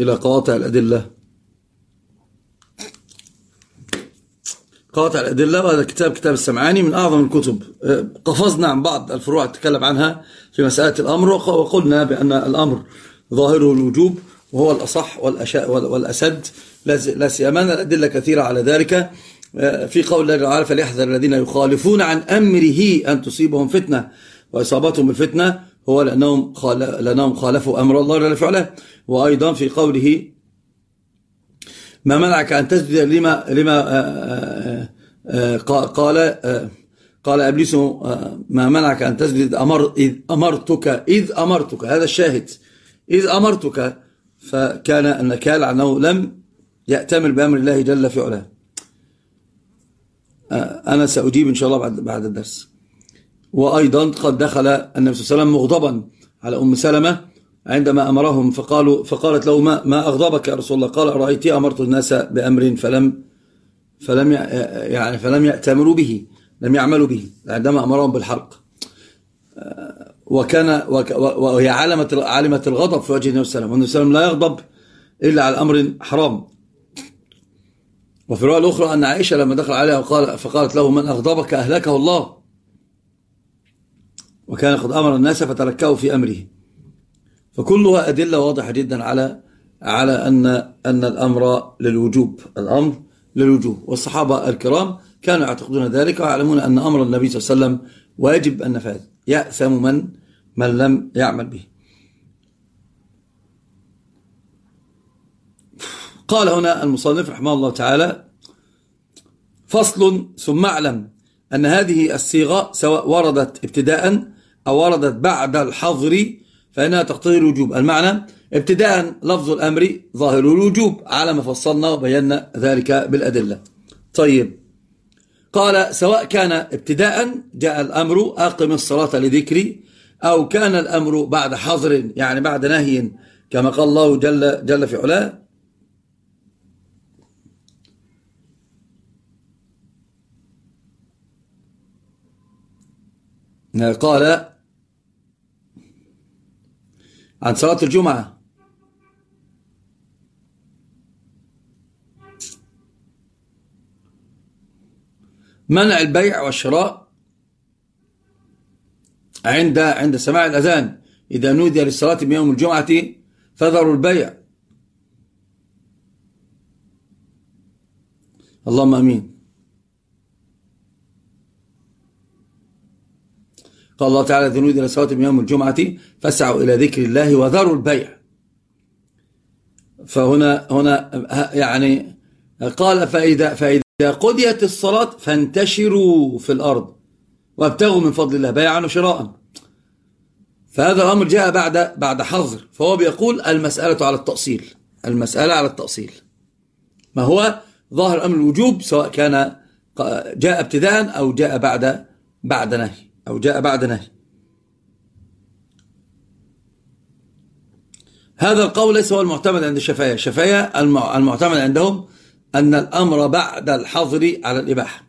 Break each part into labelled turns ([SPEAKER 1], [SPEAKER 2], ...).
[SPEAKER 1] إلى قواطع الأدلة. قواطع الأدلة، وهذا كتاب السمعاني من أعظم الكتب. قفزنا عن بعض الفروع تتكلم عنها في مسألة الأمر، وقلنا بأن الأمر ظاهره الوجوب وهو الأصح والأسد، لا سيما الأدلة كثيرة على ذلك. في قول الله تعالى: فليحذر الذين يخالفون عن أمره أن تصيبهم فتنة، وإصابتهم الفتنة هو لأنهم خالفوا أمر الله جل وعلا. وأيضا في قوله: ما منعك أن تسجد لما قال إبليس: ما منعك أن تسجد إذ أمرتك. هذا الشاهد، إذ أمرتك، فكان النكال عنه لم يأتمر بأمر الله جل في علاه. أنا سأجيب إن شاء الله بعد الدرس. وأيضا قد دخل النبي صلى الله عليه وسلم مغضبا على أم سلمة عندما أمرهم، فقالت له: ما أغضبك يا رسول الله؟ قال: أرأيتي أمرت الناس بأمر فلم يأتمروا به، لم يعملوا به عندما أمرهم بالحرق. وهي علمت الغضب في وجه النبي صلى الله عليه وسلم، والنبي صلى الله عليه وسلم لا يغضب إلا على أمر حرام. وفي الرواية الأخرى أن عائشة لما دخل عليها فقالت له: من أغضبك أهلكه الله، وكان قد أمر الناس فتركوا في أمره. فكلها أدلة واضحة جدا على أن الأمر للوجوب، الأمر للوجوب. والصحابة الكرام كانوا يعتقدون ذلك ويعلمون أن أمر النبي صلى الله عليه وسلم واجب النفاذ، يأثم من لم يعمل به. قال هنا المصنف رحمه الله تعالى: فصل: ثم اعلم أن هذه الصيغة سواء وردت ابتداء أو وردت بعد الحظر فإنها تقتضي الوجوب. المعنى: ابتداء لفظ الأمر ظاهر الوجوب على ما فصلنا وبينا ذلك بالأدلة. طيب، قال: سواء كان ابتداء جاء الأمر أقم الصلاة لذكري، أو كان الأمر بعد حظر يعني بعد نهي كما قال الله جل في علاه: قال عن صلاة الجمعة: منع البيع والشراء عند سماع الأذان، إذا نودي للصلاة من يوم الجمعة فذروا البيع. اللهم أمين. قال الله تعالى: إذا نودي للصلاة من يوم الجمعة فاسعوا إلى ذكر الله وذروا البيع. فهنا يعني قال: فإذا قضيت الصلاة فانتشروا في الأرض وابتغوا من فضل الله بيعا وشراء. فهذا الأمر جاء بعد حظر، فهو بيقول المسألة على التأصيل، المسألة على التأصيل. ما هو ظاهر أمر الوجوب سواء كان جاء ابتداء أو جاء بعد نهي أو جاء بعد نهي. هذا القول ليس هو المعتمد عند الشافعية. الشافعية المعتمد عندهم أن الأمر بعد الحظر على الإباحة.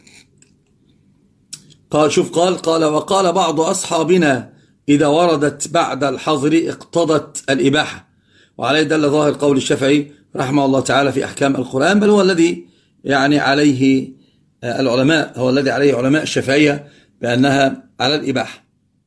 [SPEAKER 1] قال: وقال بعض أصحابنا: إذا وردت بعد الحظر اقتضت الإباحة. وعليه دل ظاهر قول الشافعي رحمه الله تعالى في أحكام القرآن، بل هو الذي يعني عليه العلماء، هو الذي عليه علماء الشافعية بأنها على الإباحة.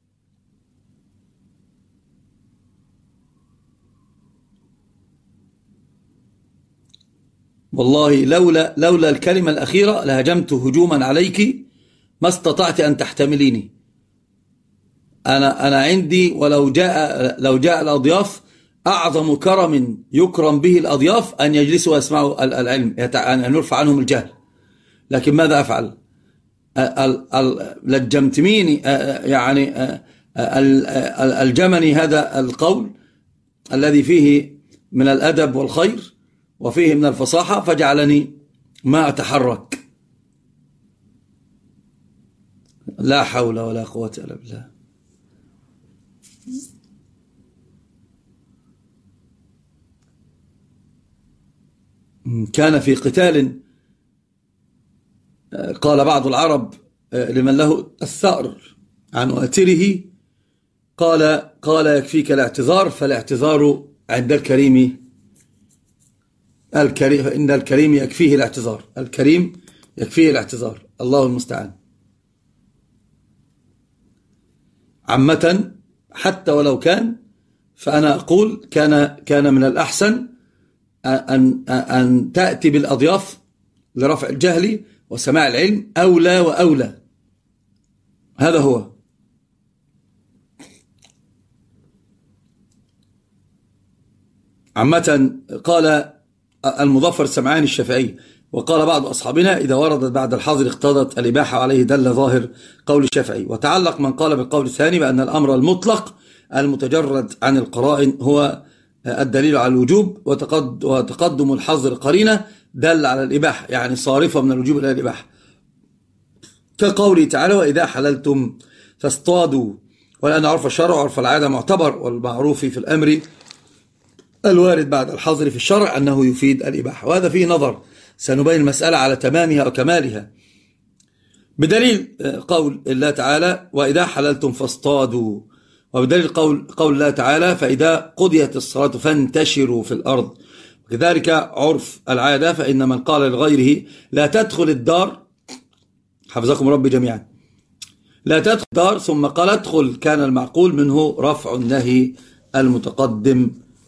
[SPEAKER 1] والله لولا الكلمة الأخيرة لهجمت هجوما عليك ما استطعت أن تحتمليني. أنا عندي، ولو جاء الأضياف أعظم كرم يكرم به الأضياف أن يجلسوا ويسمعوا العلم، أن يرفع عنهم الجهل. لكن ماذا أفعل؟ لجمتميني، يعني الجمني هذا القول الذي فيه من الأدب والخير وفيه من الفصاحة، فجعلني ما أتحرك. لا حول ولا قوة إلا بالله. كان في قتال قال بعض العرب لمن له الثأر عن واتره، قال: يكفيك الاعتذار، فالاعتذار عند الكريم الكريم، إن الكريم يكفيه الاعتذار، الكريم يكفيه الاعتذار، الله المستعان. عامة حتى ولو كان، فأنا أقول كان من الأحسن أن تأتي بالأضياف لرفع الجهل وسماع العلم، أولى وأولى. هذا هو. عامة قال المظفر السمعاني الشافعي، وقال بعض أصحابنا إذا وردت بعد الحظر اقتضت الإباحة، وعليه دل ظاهر قول الشافعي. وتعلق من قال بالقول الثاني بأن الأمر المطلق المتجرد عن القرائن هو الدليل على الوجوب، وتقدم الحظر قرينة دل على الإباحة، يعني صارفة من الوجوب إلى الإباحة، كقوله تعالى وإذا حللتم فاصطادوا. ولأن عرف الشرع وعرف العادة معتبر، والمعروف في الأمر الوارد بعد الحظر في الشرع أنه يفيد الإباحة، وهذا فيه نظر، سنبين المسألة على تمامها وكمالها بدليل قول الله تعالى وإذا حللتم فاصطادوا، وبدليل قول الله تعالى فإذا قضيت الصلاة فانتشروا في الأرض. وكذلك عرف العادة، فإن من قال لغيره لا تدخل الدار، حفظكم ربي جميعا، لا تدخل الدار ثم قال ادخل، كان المعقول منه رفع النهي المتقدم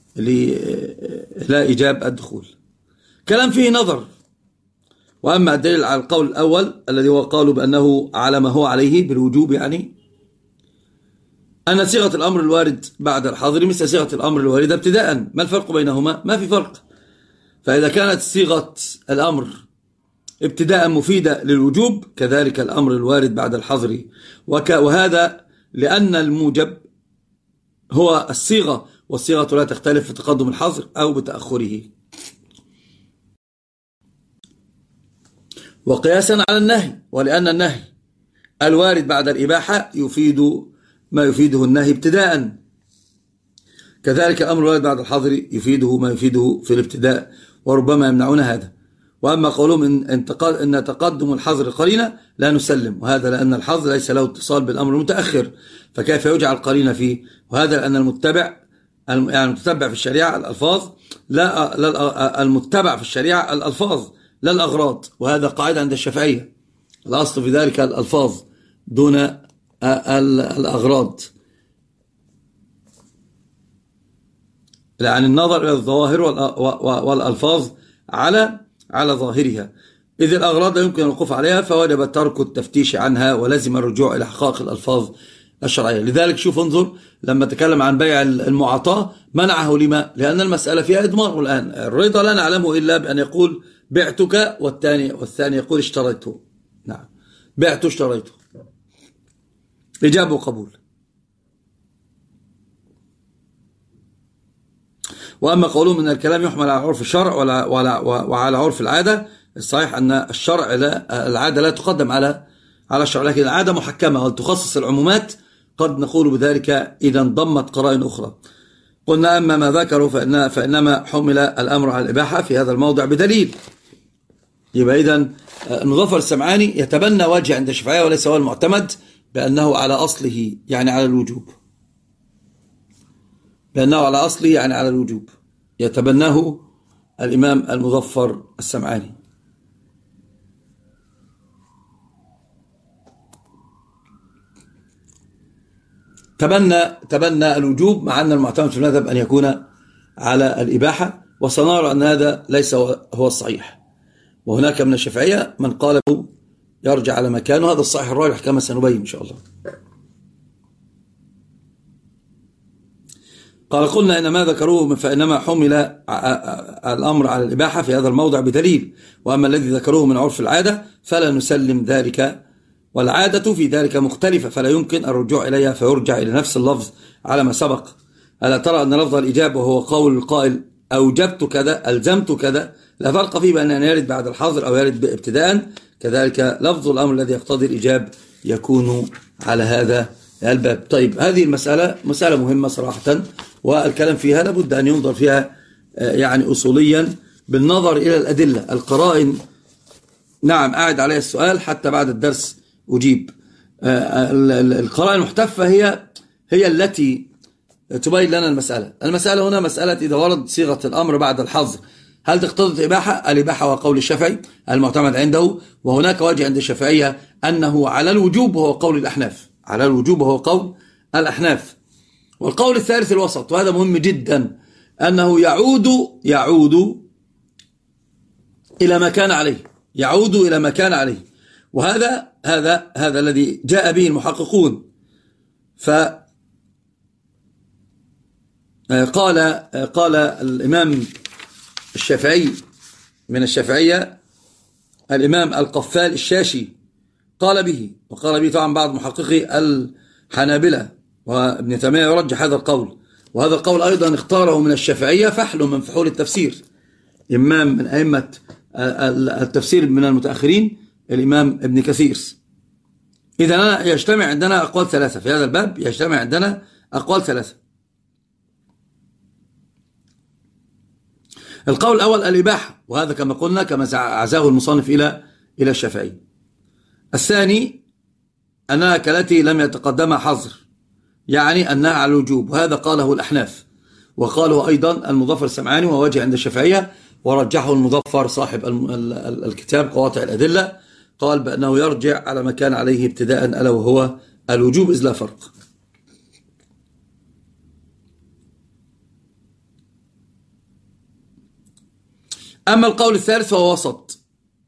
[SPEAKER 1] لا إيجاب الدخول. كلام فيه نظر. وأما الدليل على القول الأول الذي هو قالوا بأنه على ما هو عليه بالوجوب، يعني أن صيغة الأمر الوارد بعد الحظر مثل صيغة الأمر الواردة ابتداء، ما الفرق بينهما؟ ما في فرق. فإذا كانت صيغة الأمر ابتداء مفيدة للوجوب، كذلك الأمر الوارد بعد الحظر، وهذا لأن الموجب هو الصيغة، والصيغة لا تختلف في تقدم الحظر أو بتأخره. وقياسا على النهي، ولأن النهي الوارد بعد الإباحة يفيد ما يفيده النهي ابتداء، كذلك الأمر الوارد بعد الحظر يفيده ما يفيده في الابتداء، وربما يمنعون هذا. وأما قولهم إن تقدم الحظر قرينة لا نسلم، وهذا لأن الحظر ليس له اتصال بالأمر المتأخر، فكيف يجعل قرينة فيه؟ وهذا لأن المتبع في الشريعة الألفاظ، لا المتبع في الشريعة الألفاظ لا الأغراض، وهذا قاعدة عند الشافعية، الأصل في ذلك الألفاظ دون الأغراض، يعني النظر إلى الظواهر والألفاظ على ظاهرها، إذ الأغراض لا يمكن الوقوف عليها، فوجب ترك التفتيش عنها، ولزم الرجوع إلى حقائق الألفاظ الشرعية. لذلك شوف انظر لما تكلم عن بيع المعاطاة منعه، لما؟ لأن المسألة فيها إضمار. الآن الرضا لا نعلمه إلا بأن يقول بعتك، والثاني يقول اشتريته. نعم، بعته اشتريته، إجابة وقبول. وأما قولهم أن الكلام يحمل على عرف الشرع وعلى عرف العادة، الصحيح أن الشرع العادة لا تقدم على الشرع، لكن العادة محكمة وتخصص العمومات، قد نقول بذلك إذا انضمت قرائن أخرى. قلنا أما ما ذكروا فإنما حمل الأمر على الإباحة في هذا الموضع بدليل. يبقى إذن المظفر السمعاني يتبنى وجه عند الشافعية وليس هو المعتمد، بأنه على أصله يعني على الوجوب، بأنه على أصله يعني على الوجوب، يتبناه الإمام المظفر السمعاني. تبنى الوجوب، مع أن المعتمد في المذهب أن يكون على الإباحة، وسنرى أن هذا ليس هو الصحيح. وهناك من الشافعية من قال يرجع على مكانه، هذا الصحيح الراجح كما سنبين إن شاء الله. قال قلنا إن ما ذكروه فإنما حمل الأمر على الإباحة في هذا الموضع بدليل، وأما الذي ذكروه من عرف العادة فلا نسلم ذلك، والعادة في ذلك مختلفة فلا يمكن الرجوع إليها، فيرجع إلى نفس اللفظ على ما سبق. ألا ترى أن لفظ الإجابة وهو قول القائل أوجبت كذا ألزمت كذا لا فرق فيه بأن يرد بعد الحظر أو يرد ابتداء، كذلك لفظ الأمر الذي يقتضي الإجاب يكون على هذا الباب. طيب، هذه مسألة مهمة صراحة، والكلام فيها لابد أن ينظر فيها يعني أصوليا بالنظر إلى الأدلة القرائن. نعم، أعد عليها السؤال حتى بعد الدرس أجيب. القرائن المحتفة هي التي تبين لنا المسألة هنا مسألة إذا ورد صيغة الأمر بعد الحظر، هل تقتضي الإباحة؟ الإباحة وقول الشافعي المعتمد عنده، وهناك وجه عند الشافعية أنه على الوجوب وهو قول الأحناف، على الوجوب وهو قول الأحناف. والقول الثالث الوسط، وهذا مهم جدا، أنه يعود إلى ما كان عليه، يعود إلى ما كان عليه. وهذا هذا الذي جاء به المحققون. قال الإمام الشافعي من الشافعية، الإمام القفال الشاشي قال به، وقال به طبعا بعض محققي الحنابلة، وابن تيمية يرجح هذا القول. وهذا القول أيضا اختاره من الشافعية فحل من فحول التفسير، إمام من أئمة التفسير من المتأخرين الإمام ابن كثير. إذا يجتمع عندنا أقوال ثلاثة في هذا الباب، يجتمع عندنا أقوال ثلاثة. القول الأول الإباحة، وهذا كما قلنا كما عزاه المصنف إلى الشافعي. الثاني أنها كالتي لم يتقدمها حظر، يعني أنها على الوجوب، وهذا قاله الأحناف، وقاله أيضا المظفر السمعاني ووجه عند الشافعية، ورجحه المظفر صاحب الكتاب قواطع الأدلة، قال بأنه يرجع على ما كان عليه ابتداء، ألا وهو الوجوب إذ لا فرق. أما القول الثالث فهو وسط،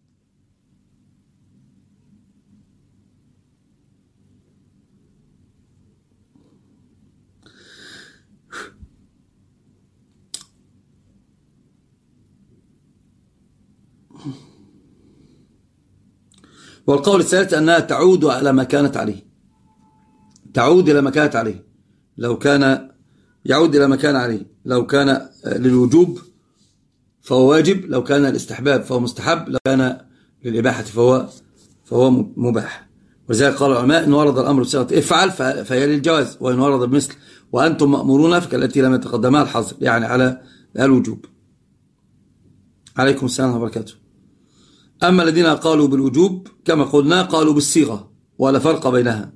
[SPEAKER 1] والقول الثالث أنها تعود على ما كانت عليه، تعود إلى ما كانت عليه، لو كان يعود إلى ما كان عليه، لو كان للوجوب فهو واجب، لو كان الاستحباب فهو مستحب، لو كان للإباحة فهو مباح. ولذلك قال العلماء إن ورد الأمر بصيغة افعل فهي للجواز، وإن ورد بمثل وأنتم مأمورون فكالتي لم يتقدمها الحظر، يعني على الوجوب. عليكم السلام ورحمة الله وبركاته. أما الذين قالوا بالوجوب كما قلنا قالوا بالصيغة ولا فرق بينها.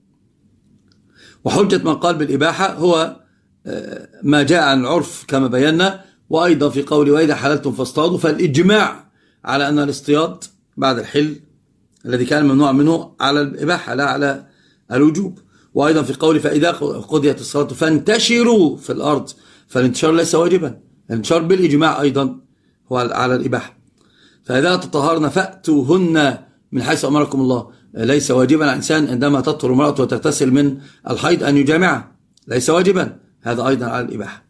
[SPEAKER 1] وحجة من قال بالإباحة هو ما جاء عن العرف كما بينا، وأيضا في قول وإذا حللتم فاصطادوا، فالإجماع على أن الاصطياد بعد الحل الذي كان ممنوع منه على الإباحة لا على الوجوب. وأيضا في قول فإذا قضيت الصلاة فانتشروا في الأرض، فالانتشار ليس واجبا، الانتشار بالإجماع أيضا هو على الإباحة. فإذا تطهرن فأتوهن من حيث أمركم الله، ليس واجبا على الإنسان عندما تطهر امرأته وتغتسل من الحيض أن يجامعها، ليس واجبا، هذا أيضا على الإباحة.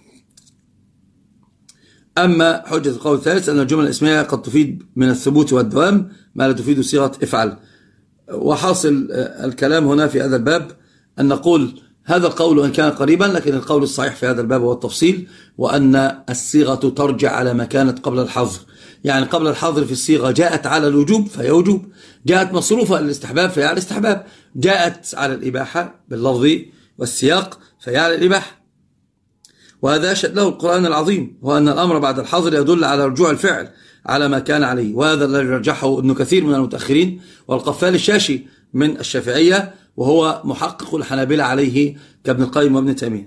[SPEAKER 1] أما حجة القول الثالث أن الجمل الاسمية قد تفيد من الثبوت والدوام ما لا تفيد صيغة افعل. وحاصل الكلام هنا في هذا الباب أن نقول هذا القول وإن كان قريبا، لكن القول الصحيح في هذا الباب هو التفصيل، وأن الصيغة ترجع على ما كانت قبل الحظر. يعني قبل الحظر في الصيغة جاءت على الوجوب فهي وجوب، جاءت مصروفة للاستحباب فهي على الاستحباب، جاءت على الإباحة باللفظ والسياق فهي على الإباحة. وهذا أشهد له القرآن العظيم، وأن الأمر بعد الحظر يدل على رجوع الفعل على ما كان عليه، وهذا الذي رجحه ابن كثير من المتأخرين، والقفال الشاشي من الشافعية، وهو محقق الحنابلة عليه كابن القيم وابن تيمية.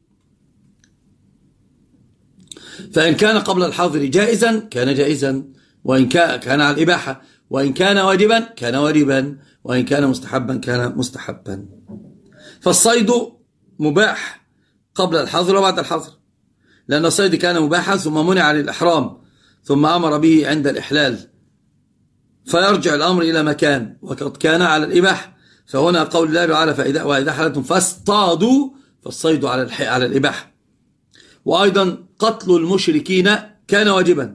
[SPEAKER 1] فإن كان قبل الحظر جائزا كان جائزا، وإن كان على الإباحة، وإن كان واجبا كان واجبا، وإن كان مستحبا كان مستحبا. فالصيد مباح قبل الحظر وبعد الحظر، لأن الصيد كان مباحا ثم منع للإحرام ثم أمر به عند الإحلال، فيرجع الأمر إلى مكان وقد كان على الإباحة. فهنا قول الله تعالى وإذا حللتم فاصطادوا، فالصيد على الإباحة. وأيضا قتل المشركين كان واجبا،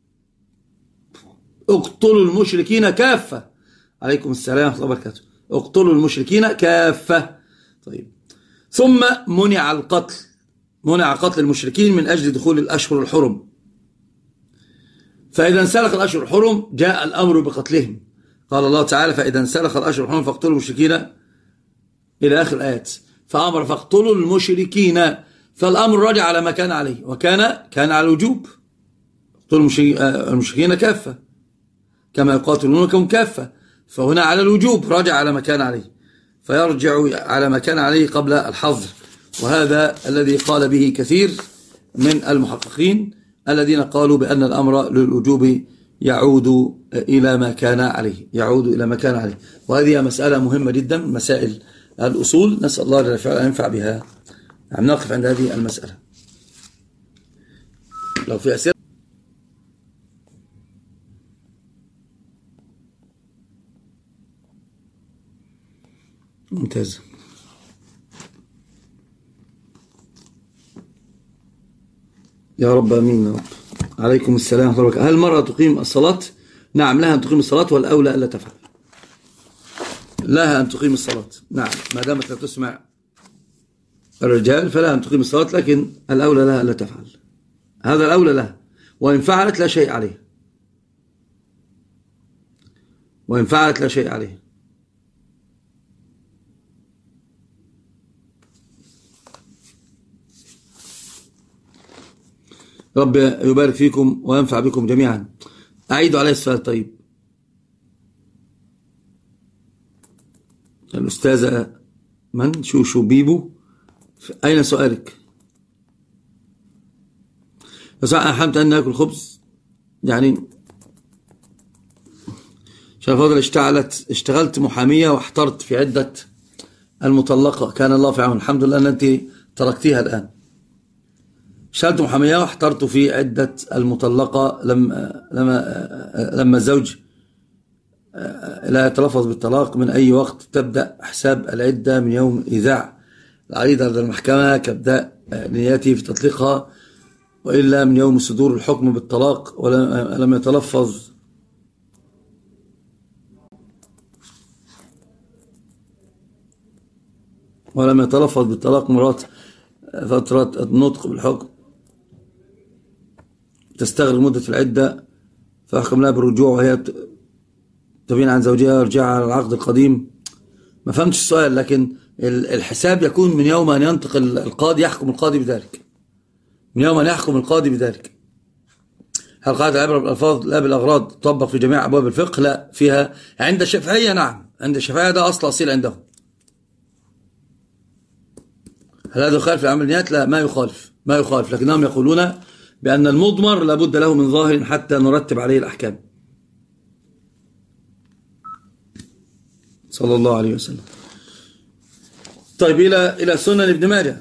[SPEAKER 1] اقتلوا المشركين كافة. عليكم السلام ورحمة الله وبركاته. اقتلوا المشركين كافة. طيب، ثم منع قتل المشركين من أجل دخول الأشهر الحرم، فإذا انسلخ الأشهر الحرم جاء الأمر بقتلهم. قال الله تعالى فإذا انسلخ الأشهر الحرم فاقتلوا المشركين إلى آخر الآيات، فأمر فاقتلوا المشركين، فالأمر رجع على ما كان عليه، وكان على الوجوب، اقتلوا المشركين كافة كما يقاتلونكم كافة، فهنا على الوجوب رجع على ما كان عليه، فيرجع على ما كان عليه قبل الحظر. وهذا الذي قال به كثير من المحققين، الذين قالوا بأن الأمر للوجوب يعود إلى ما كان عليه، يعود إلى ما كان عليه. وهذه مسألة مهمة جدا من مسائل الأصول، نسأل الله أن ينفع بها. نعم، نقف عند هذه المسألة. لو في أسئلة. ممتاز. يا رب امين يا رب. عليكم السلام ورحمة الله وبركاته. هل المرأة تقيم الصلاة؟ نعم، لها ان تقيم الصلاة، والاولى الا تفعل. لها ان تقيم الصلاة، نعم، ما دامت لا تسمع الرجال فلها ان تقيم الصلاة، لكن الاولى لها الا تفعل. هذا الاولى لها، وان فعلت لا شيء عليه، وان فعلت لا شيء عليه. رب يبارك فيكم وينفع بكم جميعا. أعيدوا عليه السؤال. طيب، الأستاذة من شو بيبو، أين سؤالك؟ بس أنا حمت أن نأكل خبز يعني. شايف فاضل، اشتغلت محامية واحترت في عدة المطلقة، كان الله في عون. الحمد لله أن أنت تركتيها الآن. اشتغلت محامية واحترت في عدة المطلقة لما الزوج لا يتلفظ بالطلاق من أي وقت تبدأ حساب العدة من يوم إيذاع العريض على المحكمة كابداء نيته في تطليقها، وإلا من يوم صدور الحكم بالطلاق ولم يتلفظ بالطلاق مرات فترة النطق بالحكم تستغرق مدة العدة، فيحكم لها بالرجوع وهي تبين عن زوجها ويرجع على العقد القديم. ما فهمتش السؤال، لكن الحساب يكون من يوم أن ينطق القاضي، يحكم القاضي بذلك، من يوم أن يحكم القاضي بذلك. هل قاعدة العبرة بالألفاظ لا بالأغراض تطبق في جميع أبواب الفقه؟ لا، فيها عند الشافعية نعم، عند الشافعية ده أصيل عندهم. هل هذا يخالف العمل النيات؟ لا، ما يخالف، لكنهم يقولون بأن المضمر لابد له من ظاهر حتى نرتب عليه الأحكام. صلى الله عليه وسلم. طيب، إلى سنن ابن ماجه.